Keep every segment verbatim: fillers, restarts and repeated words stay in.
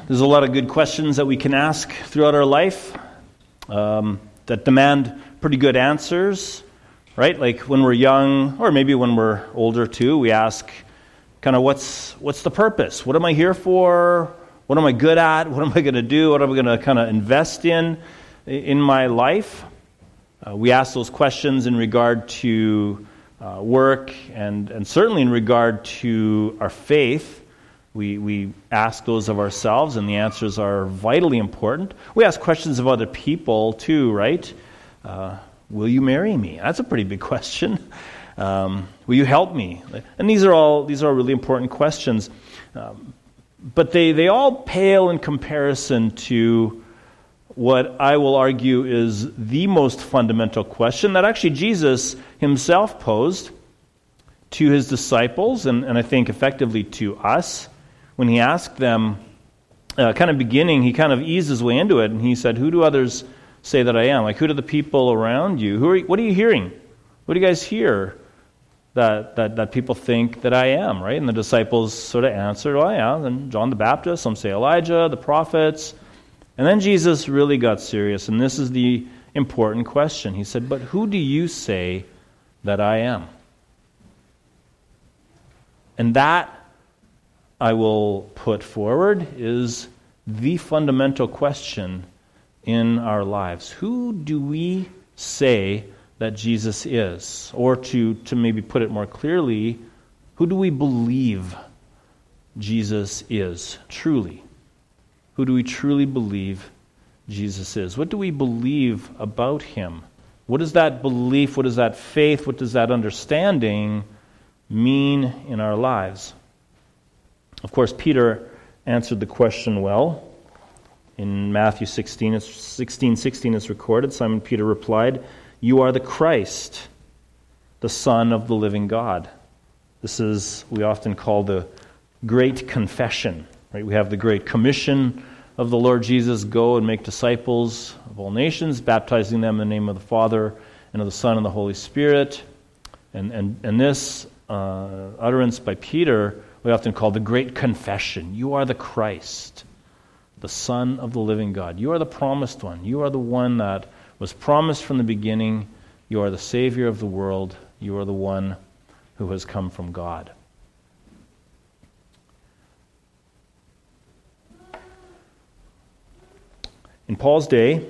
There's a lot of good questions that we can ask throughout our life um, that demand pretty good answers, right? Like when we're young, or maybe when we're older too, we ask kind of what's what's the purpose? What am I here for? What am I good at? What am I going to do? What am I going to kind of invest in in my life? Uh, we ask those questions in regard to uh, work and, and certainly in regard to our faith. We we ask those of ourselves, and the answers are vitally important. We ask questions of other people too, right? Uh, will you marry me? That's a pretty big question. Um, will you help me? And these are all these are really important questions, um, but they they all pale in comparison to what I will argue is the most fundamental question that actually Jesus himself posed to his disciples, and, and I think effectively to us. When he asked them, uh, kind of beginning, he kind of eased his way into it, and he said, who do others say that I am? Like, who do the people around you? Who are? What are you hearing? What do you guys hear that, that, that people think that I am, right? And the disciples sort of answered, oh yeah, and John the Baptist, some say Elijah, the prophets. And then Jesus really got serious, and this is the important question. He said, but who do you say that I am? And that, I will put forward, is the fundamental question in our lives. Who do we say that Jesus is? Or to, to maybe put it more clearly, who do we believe Jesus is truly? Who do we truly believe Jesus is? What do we believe about him? What does that belief, what does that faith, what does that understanding mean in our lives? Of course, Peter answered the question well. In Matthew sixteen, it's sixteen sixteen is recorded. Simon Peter replied, you are the Christ, the Son of the living God. This is, we often call the Great Confession. Right? We have the Great Commission of the Lord Jesus, go and make disciples of all nations, baptizing them in the name of the Father and of the Son and the Holy Spirit. And, and, and this uh, utterance by Peter we often call the Great Confession. You are the Christ, the Son of the living God. You are the promised one. You are the one that was promised from the beginning. You are the Savior of the world. You are the one who has come from God. In Paul's day,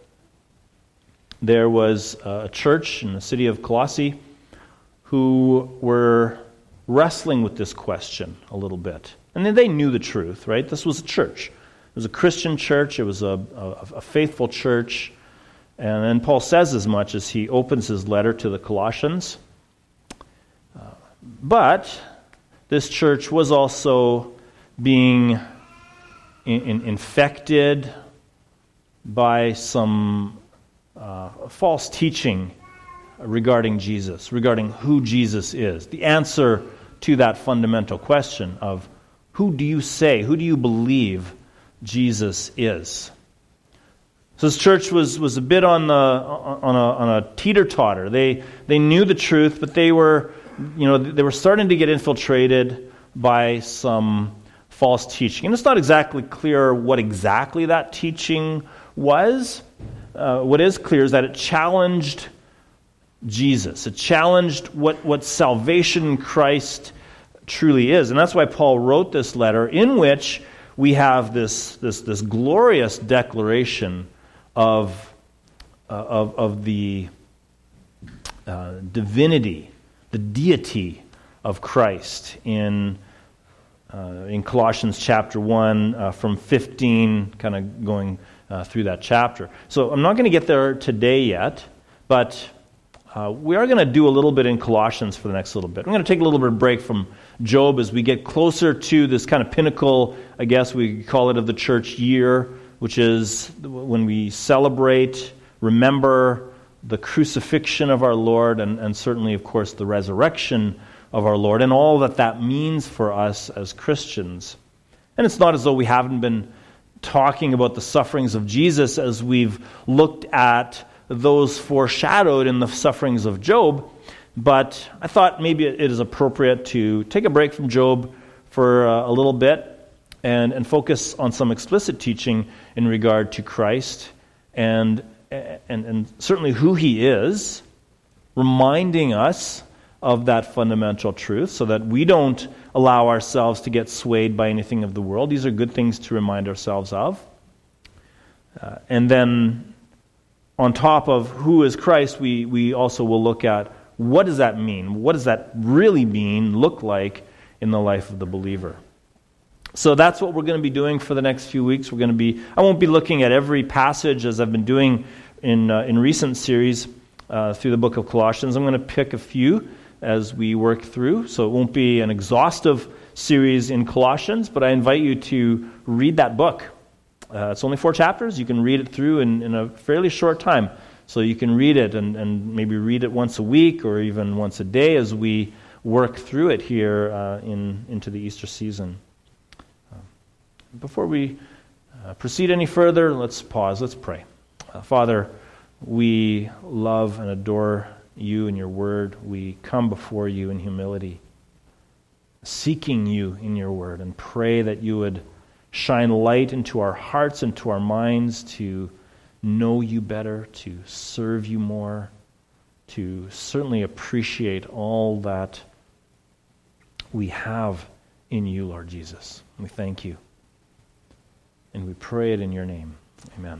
there was a church in the city of Colossae who were wrestling with this question a little bit. And then they knew the truth, right? This was a church. It was a Christian church. It was a, a, a faithful church. And then Paul says as much as he opens his letter to the Colossians. Uh, but this church was also being in, in, infected by some uh, false teaching regarding Jesus, regarding who Jesus is. The answer to that fundamental question of who do you say, who do you believe Jesus is? So this church was, was a bit on the on a on a teeter-totter. They they knew the truth, but they were you know they were starting to get infiltrated by some false teaching. And it's not exactly clear what exactly that teaching was. Uh, what is clear is that it challenged Jesus. It challenged what, what salvation in Christ truly is. And that's why Paul wrote this letter in which we have this, this, this glorious declaration of, uh, of, of the uh, divinity, the deity of Christ in, uh, in Colossians chapter one uh, from fifteen, kind of going uh, through that chapter. So I'm not going to get there today yet, but Uh, we are going to do a little bit in Colossians for the next little bit. I'm going to take a little bit of break from Job as we get closer to this kind of pinnacle, I guess we call it, of the church year, which is when we celebrate, remember the crucifixion of our Lord, and, and certainly, of course, the resurrection of our Lord, and all that that means for us as Christians. And it's not as though we haven't been talking about the sufferings of Jesus as we've looked at those foreshadowed in the sufferings of Job, but I thought maybe it is appropriate to take a break from Job for uh, a little bit and, and focus on some explicit teaching in regard to Christ and, and, and certainly who he is, reminding us of that fundamental truth so that we don't allow ourselves to get swayed by anything of the world. These are good things to remind ourselves of. Uh, and then on top of who is Christ, we, we also will look at what does that mean? What does that really mean, look like in the life of the believer? So that's what we're going to be doing for the next few weeks. We're going to be, I won't be looking at every passage as I've been doing in uh, in recent series uh, through the book of Colossians. I'm going to pick a few as we work through. So it won't be an exhaustive series in Colossians, but I invite you to read that book. Uh, it's only four chapters. You can read it through in, in a fairly short time. So you can read it and, and maybe read it once a week or even once a day as we work through it here uh, in into the Easter season. Uh, before we uh, proceed any further, let's pause. Let's pray. Uh, Father, we love and adore you and your word. We come before you in humility, seeking you in your word, and pray that you would shine light into our hearts and to our minds to know you better, to serve you more, to certainly appreciate all that we have in you, Lord Jesus. We thank you. And we pray it in your name. Amen.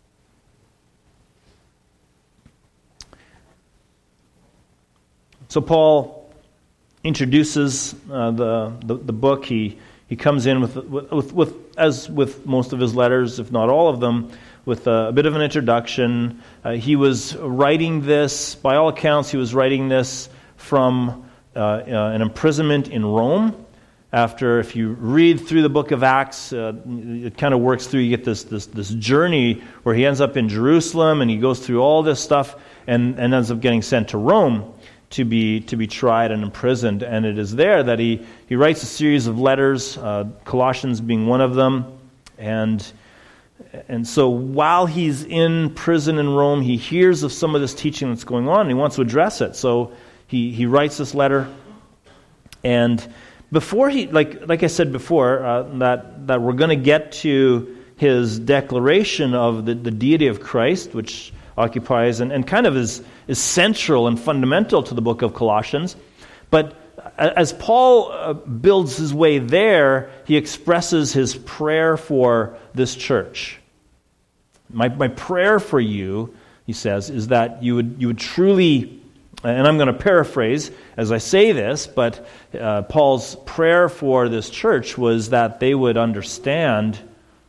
So Paul introduces uh, the, the the book. He he comes in with, with with as with most of his letters, if not all of them, with a, a bit of an introduction. Uh, he was writing this, by all accounts, he was writing this from uh, uh, an imprisonment in Rome. After, if you read through the book of Acts, uh, it kind of works through, you get this, this this journey where he ends up in Jerusalem and he goes through all this stuff and, and ends up getting sent to Rome to be to be tried and imprisoned. And it is there that he, he writes a series of letters, uh, Colossians being one of them. And and so while he's in prison in Rome, he hears of some of this teaching that's going on and he wants to address it. So he, he writes this letter. And before he, like like I said before, uh, that, that we're going to get to his declaration of the, the deity of Christ, which occupies and, and kind of is, is central and fundamental to the book of Colossians. But as Paul uh, builds his way there, he expresses his prayer for this church. My my prayer for you, he says, is that you would you would truly, and I'm going to paraphrase as I say this, but uh, Paul's prayer for this church was that they would understand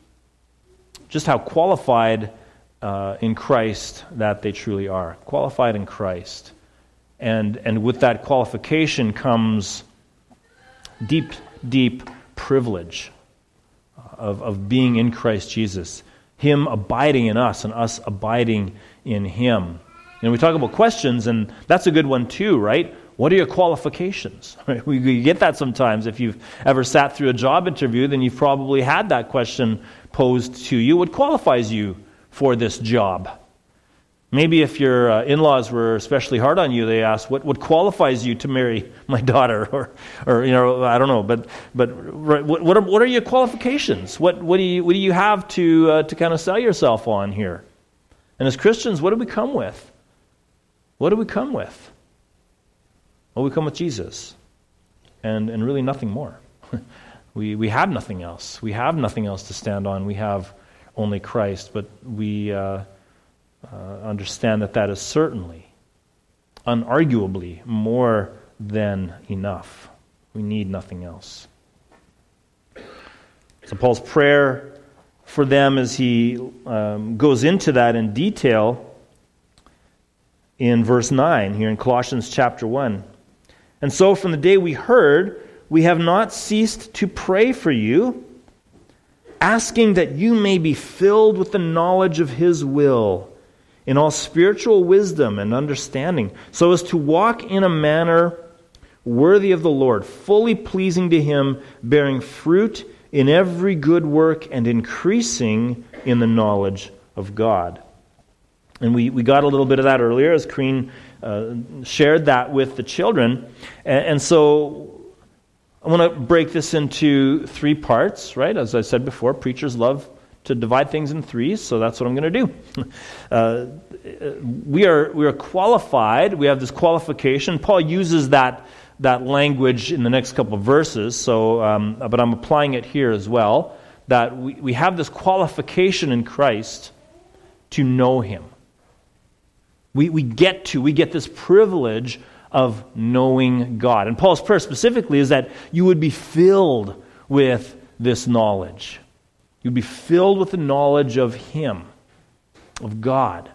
just how qualified uh, in Christ that they truly are. Qualified in Christ. And and with that qualification comes deep, deep privilege of, of being in Christ Jesus. Him abiding in us and us abiding in Him. And we talk about questions, and that's a good one too, right? What are your qualifications? Right? We, we get that sometimes. If you've ever sat through a job interview, then you've probably had that question posed to you. What qualifies you for this job? Maybe if your uh, in-laws were especially hard on you, they asked, what, what qualifies you to marry my daughter? Or, or you know, I don't know. But but what what are, what are your qualifications? What what do you what do you have to uh, to kind of sell yourself on here? And as Christians, what do we come with? What do we come with? Well, we come with Jesus, and and really nothing more. we we have nothing else. We have nothing else to stand on. We have only Christ. But we. Uh, Uh, understand that that is certainly, unarguably, more than enough. We need nothing else. So Paul's prayer for them as he um, goes into that in detail in verse nine here in Colossians chapter one. And so from the day we heard, we have not ceased to pray for you, asking that you may be filled with the knowledge of His will, in all spiritual wisdom and understanding, so as to walk in a manner worthy of the Lord, fully pleasing to Him, bearing fruit in every good work and increasing in the knowledge of God. And we, we got a little bit of that earlier as Crean uh, shared that with the children. And, and so I want to break this into three parts, right? As I said before, preachers love to divide things in threes, so that's what I'm going to do. Uh, we are we are qualified. We have this qualification. Paul uses that that language in the next couple of verses. So, um, but I'm applying it here as well. That we, we have this qualification in Christ to know Him. We we get to we get this privilege of knowing God. And Paul's prayer specifically is that you would be filled with this knowledge. You'd be filled with the knowledge of Him, of God.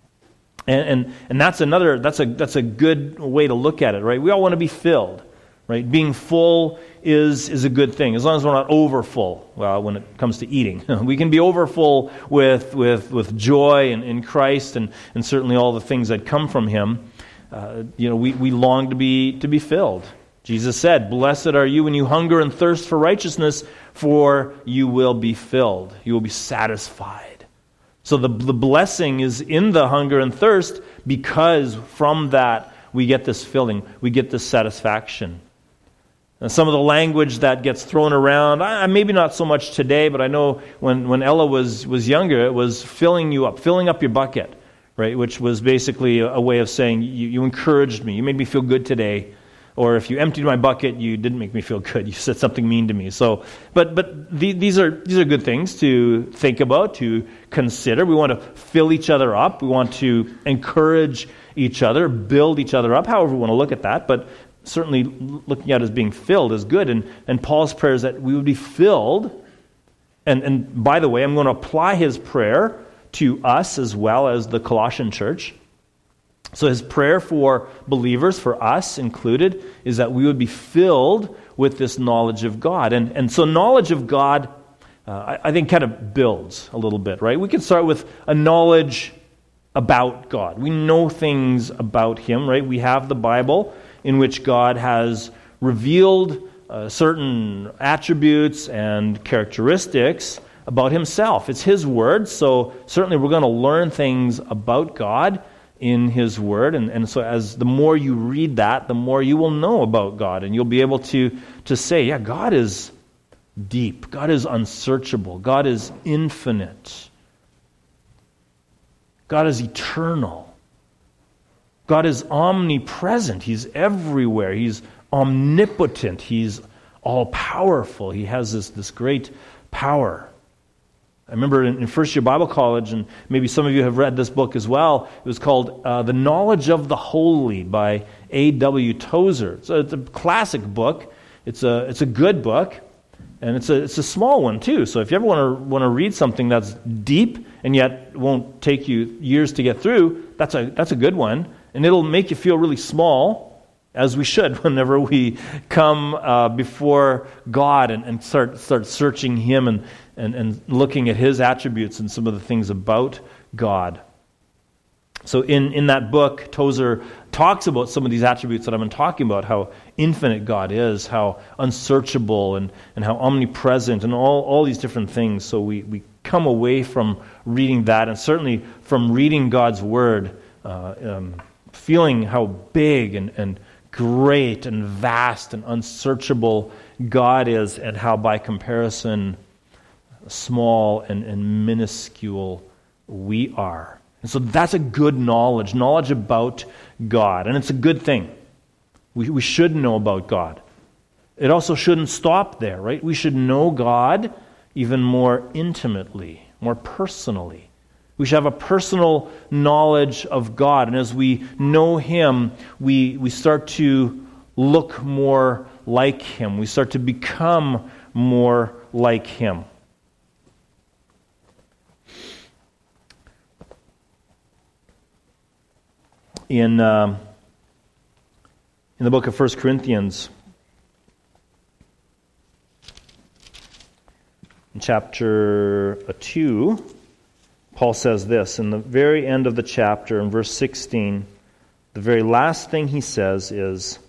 And, and and that's another that's a that's a good way to look at it, right? We all want to be filled, right? Being full is is a good thing, as long as we're not over full. Well, when it comes to eating, we can be over full with with with joy and in Christ, and and certainly all the things that come from Him. Uh, you know, we we long to be to be filled. Jesus said, "Blessed are you when you hunger and thirst for righteousness, for you will be filled. You will be satisfied." So the, the blessing is in the hunger and thirst, because from that we get this filling, we get this satisfaction. And some of the language that gets thrown around, I, maybe not so much today, but I know when, when Ella was, was younger, it was filling you up, filling up your bucket, right? Which was basically a, a way of saying, you, you encouraged me, you made me feel good today. Or if you emptied my bucket, you didn't make me feel good. You said something mean to me. So, but but the, these are these are good things to think about, to consider. We want to fill each other up. We want to encourage each other, build each other up. However, we want to look at that. But certainly, looking at it as being filled is good. And and Paul's prayer is that we would be filled. And and by the way, I'm going to apply his prayer to us as well as the Colossian church. So his prayer for believers, for us included, is that we would be filled with this knowledge of God. And and so knowledge of God, uh, I, I think, kind of builds a little bit, right? We can start with a knowledge about God. We know things about Him, right? We have the Bible in which God has revealed uh, certain attributes and characteristics about Himself. It's His Word, so certainly we're going to learn things about God in His Word, and, and so as the more you read that, the more you will know about God, and you'll be able to, to say, yeah, God is deep, God is unsearchable, God is infinite, God is eternal, God is omnipresent, He's everywhere, He's omnipotent, He's all-powerful, He has this, this great power. I remember in First Year Bible College, and maybe some of you have read this book as well, it was called uh, The Knowledge of the Holy by A W Tozer. So it's a classic book. It's a it's a good book, and it's a it's a small one too. So if you ever want to want to read something that's deep and yet won't take you years to get through, that's a that's a good one, and it'll make you feel really small, as we should whenever we come uh, before God and, and start start searching Him and And, and looking at His attributes and some of the things about God. So in, in that book, Tozer talks about some of these attributes that I've been talking about, how infinite God is, how unsearchable, and, and how omnipresent, and all, all these different things. So we, we come away from reading that, and certainly from reading God's Word, uh, um, feeling how big and, and great and vast and unsearchable God is, and how by comparison small and, and minuscule we are. And so that's a good knowledge, knowledge about God. And it's a good thing. We, we should know about God. It also shouldn't stop there, right? We should know God even more intimately, more personally. We should have a personal knowledge of God. And as we know Him, we, we start to look more like Him. We start to become more like Him. In, um, in the book of First Corinthians, in chapter two, Paul says this, in the very end of the chapter, in verse sixteen, the very last thing he says is,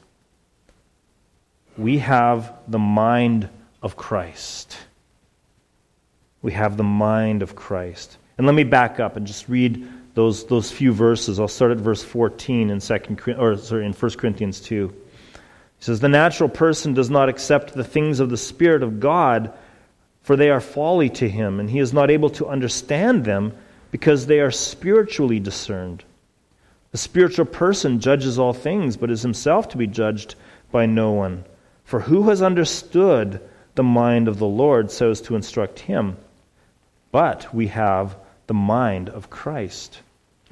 we have the mind of Christ. We have the mind of Christ. And let me back up and just read Those those few verses. I'll start at verse fourteen in second or sorry in First Corinthians two. He says, the natural person does not accept the things of the Spirit of God, for they are folly to him, and he is not able to understand them because they are spiritually discerned. The spiritual person judges all things, but is himself to be judged by no one. For who has understood the mind of the Lord so as to instruct him? But we have the mind of Christ.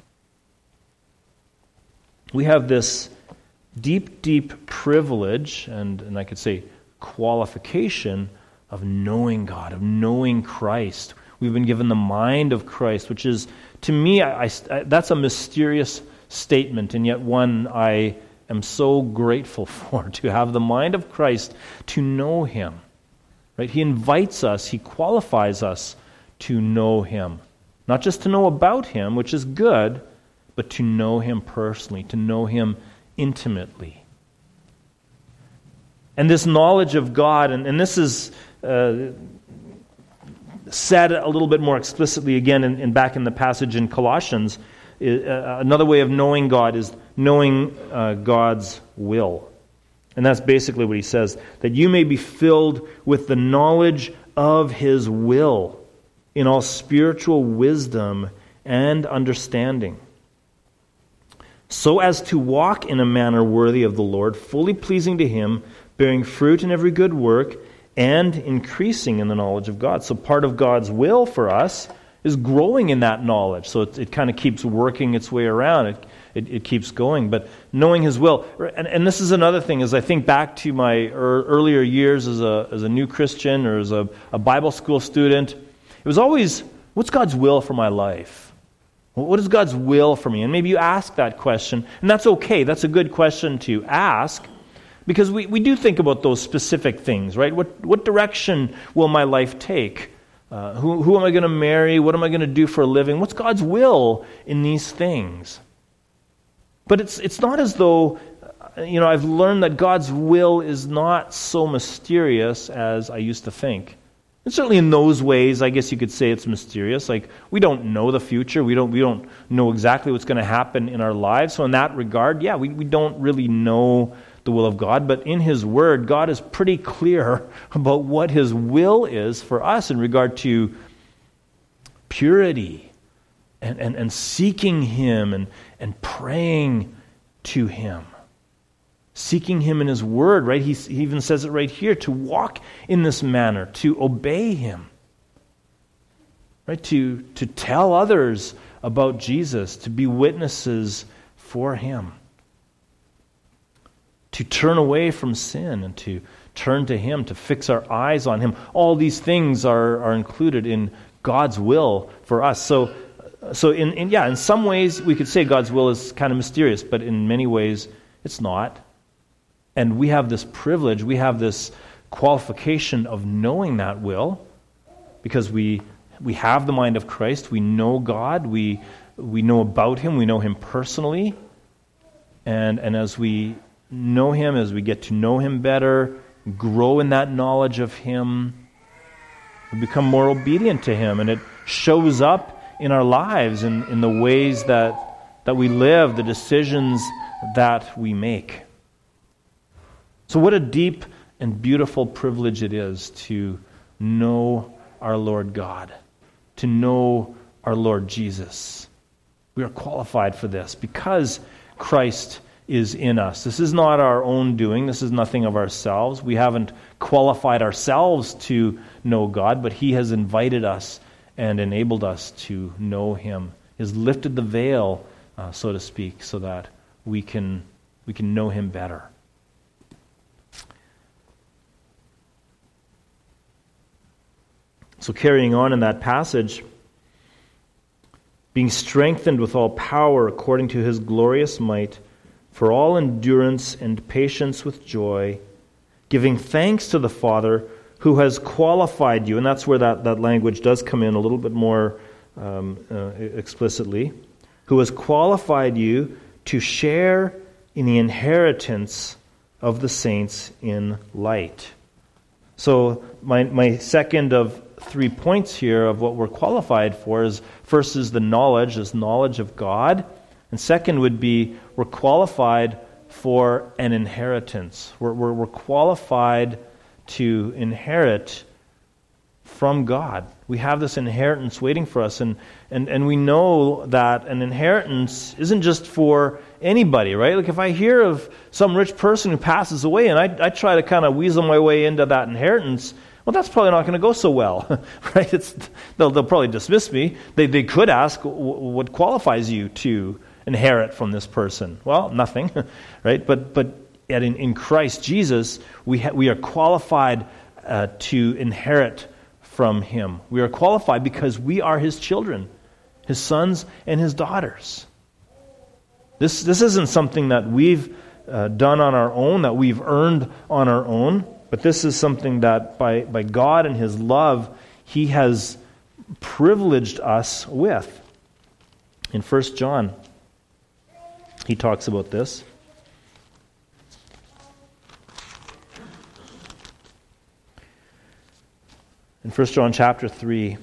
We have this deep, deep privilege, and, and I could say qualification, of knowing God, of knowing Christ. We've been given the mind of Christ, which is, to me, I, I, that's a mysterious statement, and yet one I am so grateful for, to have the mind of Christ, to know Him. Right? He invites us, He qualifies us to know Him. Not just to know about Him, which is good, but to know Him personally, to know Him intimately. And this knowledge of God, and, and this is uh, said a little bit more explicitly again in, in back in the passage in Colossians. Uh, another way of knowing God is knowing uh, God's will. And that's basically what he says, that you may be filled with the knowledge of His will in all spiritual wisdom and understanding, so as to walk in a manner worthy of the Lord, fully pleasing to Him, bearing fruit in every good work, and increasing in the knowledge of God. So part of God's will for us is growing in that knowledge. So it, it kind of keeps working its way around. It, it, it keeps going. But knowing His will. And, and this is another thing, as I think back to my er, earlier years as a, as a new Christian or as a, a Bible school student, it was always, what's God's will for my life? What is God's will for me? And maybe you ask that question, and that's okay. That's a good question to ask, because we, we do think about those specific things, right? What what direction will my life take? Uh, who, who am I going to marry? What am I going to do for a living? What's God's will in these things? But it's it's not as though, you know, I've learned that God's will is not so mysterious as I used to think. And certainly in those ways, I guess you could say it's mysterious. Like, we don't know the future. We don't we don't know exactly what's going to happen in our lives. So in that regard, yeah, we, we don't really know the will of God. But in His Word, God is pretty clear about what His will is for us in regard to purity and, and, and seeking Him and, and praying to Him. Seeking Him in His Word, right? He, he even says it right here, to walk in this manner, to obey Him, right? To, to tell others about Jesus, to be witnesses for Him, to turn away from sin and to turn to Him, to fix our eyes on Him. All these things are, are included in God's will for us. So, so in, in yeah, in some ways we could say God's will is kind of mysterious, but in many ways it's not. And we have this privilege, we have this qualification of knowing that will, because we we have the mind of Christ, we know God, we we know about Him, we know Him personally, and and as we know Him, as we get to know Him better, grow in that knowledge of Him, we become more obedient to Him, and it shows up in our lives, in, in the ways that that we live, the decisions that we make. So what a deep and beautiful privilege it is to know our Lord God, to know our Lord Jesus. We are qualified for this because Christ is in us. This is not our own doing. This is nothing of ourselves. We haven't qualified ourselves to know God, but He has invited us and enabled us to know Him. He has lifted the veil, uh, so to speak, so that we can we can know Him better. So carrying on in that passage, being strengthened with all power according to His glorious might, for all endurance and patience with joy, giving thanks to the Father who has qualified you, and that's where that, that language does come in a little bit more um, uh, explicitly, who has qualified you to share in the inheritance of the saints in light. So my my second of three points here of what we're qualified for is, first is the knowledge, is knowledge of God. And second would be we're qualified for an inheritance. We're, we're, we're qualified to inherit from God. We have this inheritance waiting for us, and, and, and we know that an inheritance isn't just for anybody, right? Like if I hear of some rich person who passes away and I, I try to kind of weasel my way into that inheritance, well, that's probably not going to go so well, right? It's, they'll, they'll probably dismiss me. They, they could ask, what qualifies you to inherit from this person? Well, nothing, right? But but yet in, in Christ Jesus, we ha- we are qualified uh, to inherit from Him. We are qualified because we are His children, His sons and His daughters. This this isn't something that we've uh, done on our own, that we've earned on our own, but this is something that by, by God and His love, He has privileged us with. In First John, he talks about this. In First John chapter three,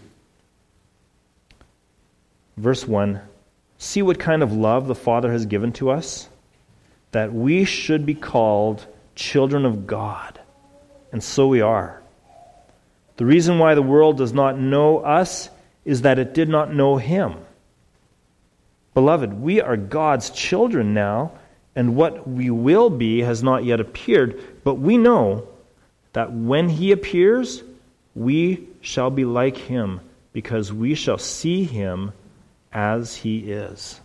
verse one, see what kind of love the Father has given to us, that we should be called children of God. And so we are. The reason why the world does not know us is that it did not know Him. Beloved, we are God's children now, and what we will be has not yet appeared, but we know that when He appears, we shall be like Him, because we shall see Him as He is.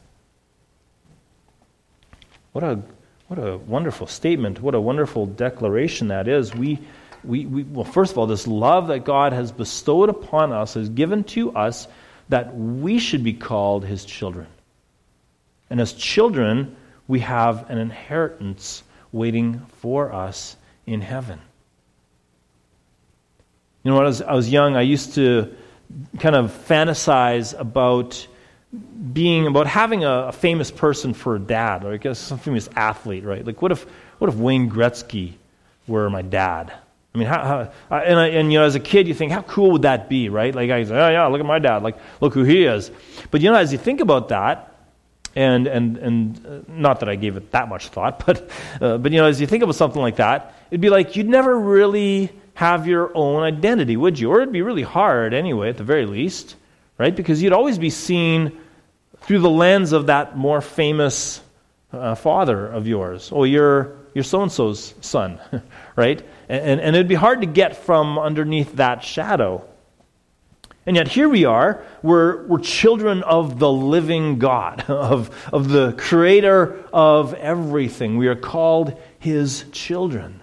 What a what a wonderful statement, what a wonderful declaration that is. We we, we well, first of all, this love that God has bestowed upon us, has given to us, that we should be called His children. And as children, we have an inheritance waiting for us in heaven. You know, when I was, I was young, I used to kind of fantasize about being, about having a, a famous person for a dad, or I guess some famous athlete, right? Like, what if, what if Wayne Gretzky were my dad? I mean, how, how and, I, and you know, as a kid, you think, how cool would that be, right? Like, I say, oh yeah, look at my dad, like, look who he is. But you know, as you think about that, And and and uh, not that I gave it that much thought, but uh, but you know, as you think about something like that, it'd be like you'd never really have your own identity, would you? Or it'd be really hard anyway, at the very least, right? Because you'd always be seen through the lens of that more famous uh, father of yours. Oh, you're you're so and so's son, right? And, and and it'd be hard to get from underneath that shadow. And yet here we are, we're, we're children of the living God, of, of the creator of everything. We are called His children.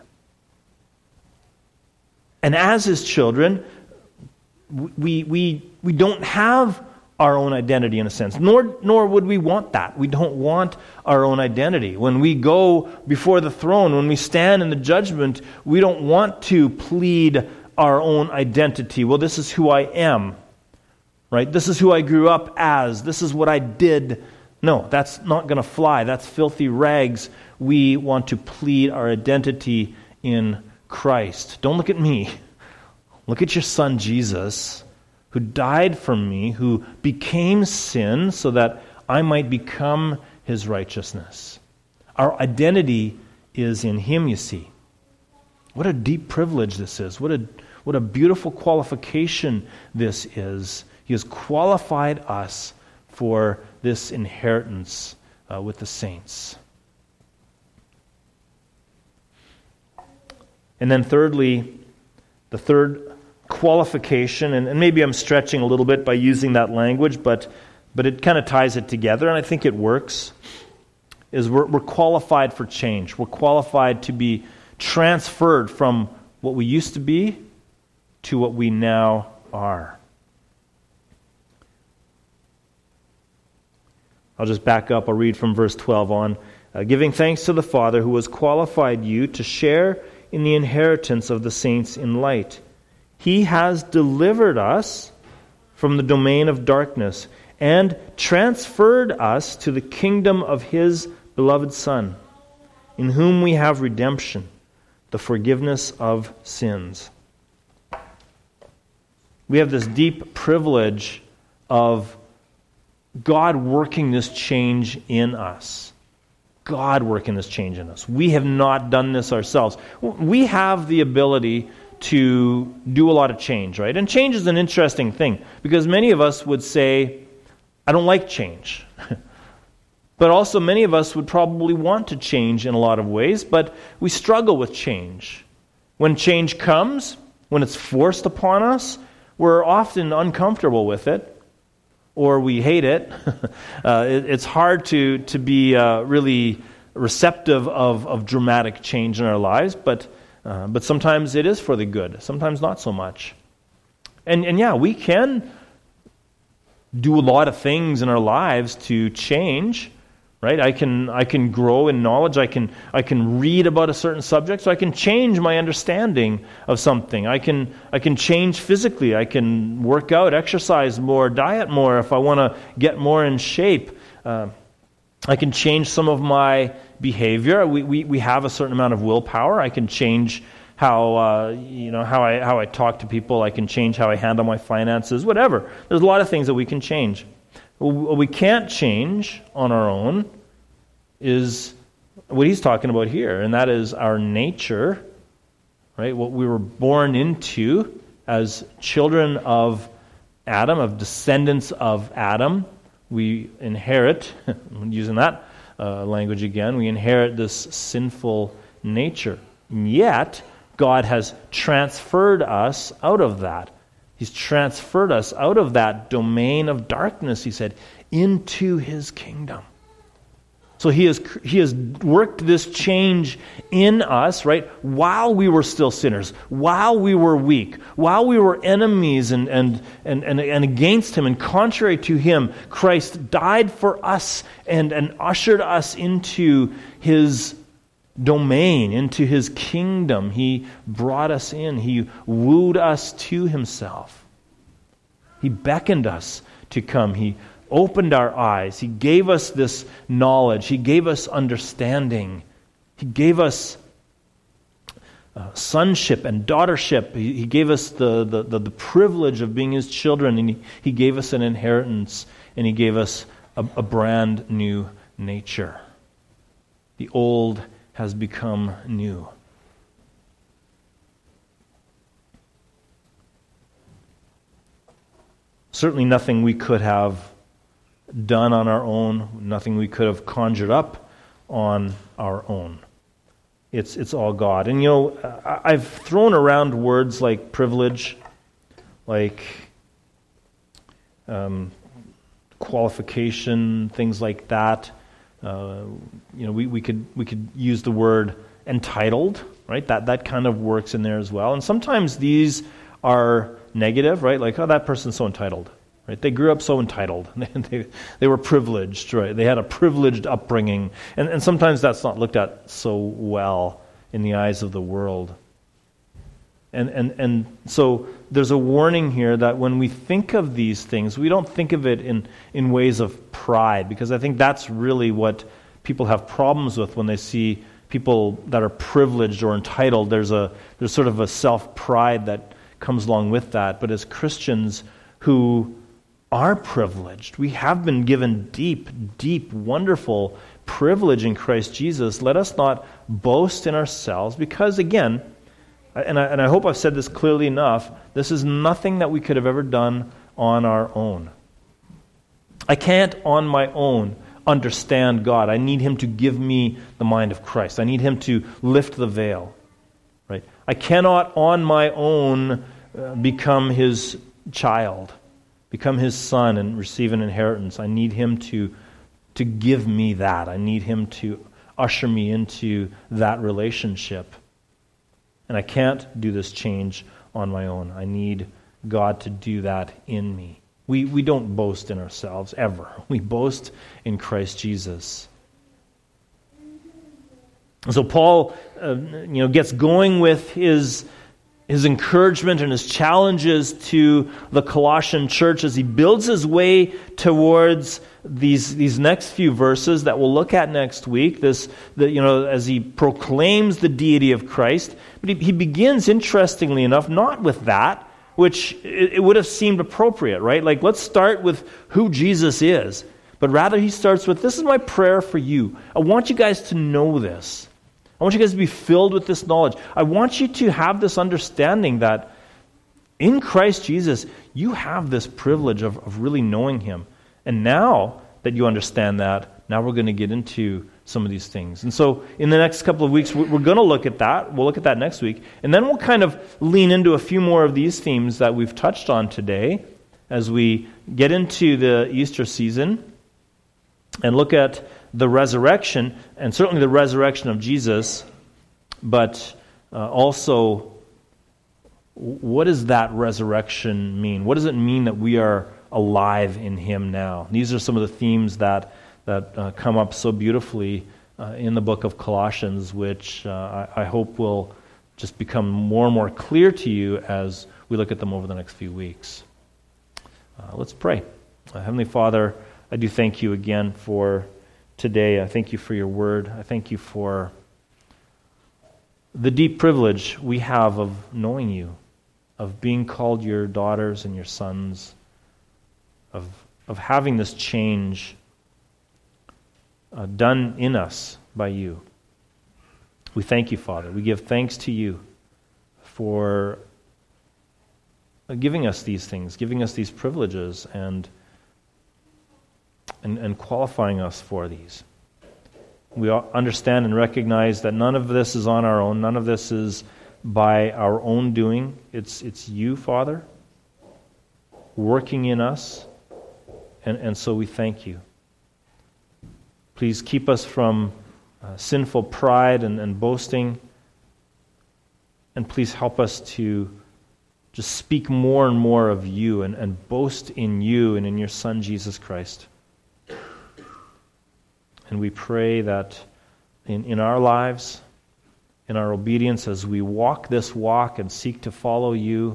And as His children, we, we, we don't have our own identity in a sense, nor, nor would we want that. We don't want our own identity. When we go before the throne, when we stand in the judgment, we don't want to plead our own identity. Well, this is who I am, right? This is who I grew up as. This is what I did. No, that's not going to fly. That's filthy rags. We want to plead our identity in Christ. Don't look at me. Look at your Son, Jesus, who died for me, who became sin so that I might become His righteousness. Our identity is in Him, you see. What a deep privilege this is. What a What a beautiful qualification this is. He has qualified us for this inheritance uh, with the saints. And then thirdly, the third qualification, and, and maybe I'm stretching a little bit by using that language, but, but it kind of ties it together, and I think it works, is we're, we're qualified for change. We're qualified to be transferred from what we used to be to what we now are. I'll just back up. I'll read from verse twelve on. Uh, Giving thanks to the Father who has qualified you to share in the inheritance of the saints in light. He has delivered us from the domain of darkness and transferred us to the kingdom of His beloved Son, in whom we have redemption, the forgiveness of sins. We have this deep privilege of God working this change in us. God working this change in us. We have not done this ourselves. We have the ability to do a lot of change, right? And change is an interesting thing because many of us would say, I don't like change. But also many of us would probably want to change in a lot of ways, but we struggle with change. When change comes, when it's forced upon us, we're often uncomfortable with it, or we hate it. uh, it it's hard to, to be uh, really receptive of, of dramatic change in our lives, but uh, but sometimes it is for the good, sometimes not so much. And and yeah, we can do a lot of things in our lives to change. Right? I can I can grow in knowledge. I can I can read about a certain subject, so I can change my understanding of something. I can I can change physically. I can work out, exercise more, diet more if I want to get more in shape. Uh, I can change some of my behavior. We, we we have a certain amount of willpower. I can change how uh, you know how I how I talk to people. I can change how I handle my finances. Whatever. There's a lot of things that we can change. What we can't change on our own is what he's talking about here, and that is our nature, right? What we were born into as children of Adam, of descendants of Adam. We inherit, using that uh, language again, we inherit this sinful nature. And yet, God has transferred us out of that. He's transferred us out of that domain of darkness, he said, into his kingdom. So he has he has worked this change in us, right, while we were still sinners, while we were weak, while we were enemies and and and and, and against him and contrary to him. Christ died for us and, and ushered us into his domain, into his kingdom. He brought us in. He wooed us to himself. He beckoned us to come. He opened our eyes. He gave us this knowledge. He gave us understanding. He gave us uh, sonship and daughtership. He, he gave us the, the, the, the privilege of being his children, and he, he gave us an inheritance, and he gave us a, a brand new nature. The old has become new. Certainly nothing we could have done on our own, nothing we could have conjured up on our own. It's it's all God. And you know, I've thrown around words like privilege, like um, qualification, things like that. Uh, you know, we, we could we could use the word entitled, right? That that kind of works in there as well. And sometimes these are negative, right? Like, oh, that person's so entitled, right? They grew up so entitled. they they were privileged, right? They had a privileged upbringing, and and sometimes that's not looked at so well in the eyes of the world. And and and so there's a warning here that when we think of these things, we don't think of it in, in ways of pride, because I think that's really what people have problems with when they see people that are privileged or entitled. There's a there's sort of a self-pride that comes along with that. But as Christians who are privileged, we have been given deep, deep, wonderful privilege in Christ Jesus. Let us not boast in ourselves, because again, And I, and I hope I've said this clearly enough, this is nothing that we could have ever done on our own. I can't on my own understand God. I need him to give me the mind of Christ. I need him to lift the veil. Right? I cannot on my own uh, become his child, become his son and receive an inheritance. I need him to, to give me that. I need him to usher me into that relationship. And I can't do this change on my own. I need God to do that in me. We we don't boast in ourselves, ever. We boast in Christ Jesus. So Paul uh, you know, gets going with his, his encouragement and his challenges to the Colossian church as he builds his way towards these these next few verses that we'll look at next week. This, the, you know, as he proclaims the deity of Christ, but he, he begins, interestingly enough, not with that, which it, it would have seemed appropriate, right? Like, let's start with who Jesus is. But rather he starts with, this is my prayer for you. I want you guys to know this. I want you guys to be filled with this knowledge. I want you to have this understanding that in Christ Jesus, you have this privilege of, of really knowing him. And now that you understand that, now we're going to get into some of these things. And so in the next couple of weeks, we're going to look at that. We'll look at that next week. And then we'll kind of lean into a few more of these themes that we've touched on today as we get into the Easter season and look at the resurrection, and certainly the resurrection of Jesus, but uh, also what does that resurrection mean? What does it mean that we are alive in him now? These are some of the themes that that uh, come up so beautifully uh, in the book of Colossians, which uh, I, I hope will just become more and more clear to you as we look at them over the next few weeks. Uh, let's pray. Uh, Heavenly Father, I do thank you again for today. I thank you for your word. I thank you for the deep privilege we have of knowing you, of being called your daughters and your sons, of, of having this change Uh, done in us by you. We thank you, Father. We give thanks to you for uh, giving us these things, giving us these privileges, and, and and qualifying us for these. We understand and recognize that none of this is on our own. None of this is by our own doing. It's it's you, Father, working in us, and, and so we thank you. Please keep us from uh, sinful pride and, and boasting. And please help us to just speak more and more of you and, and boast in you and in your Son, Jesus Christ. And we pray that in, in our lives, in our obedience, as we walk this walk and seek to follow you,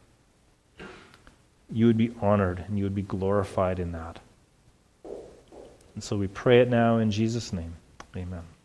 you would be honored and you would be glorified in that. And so we pray it now in Jesus' name. Amen.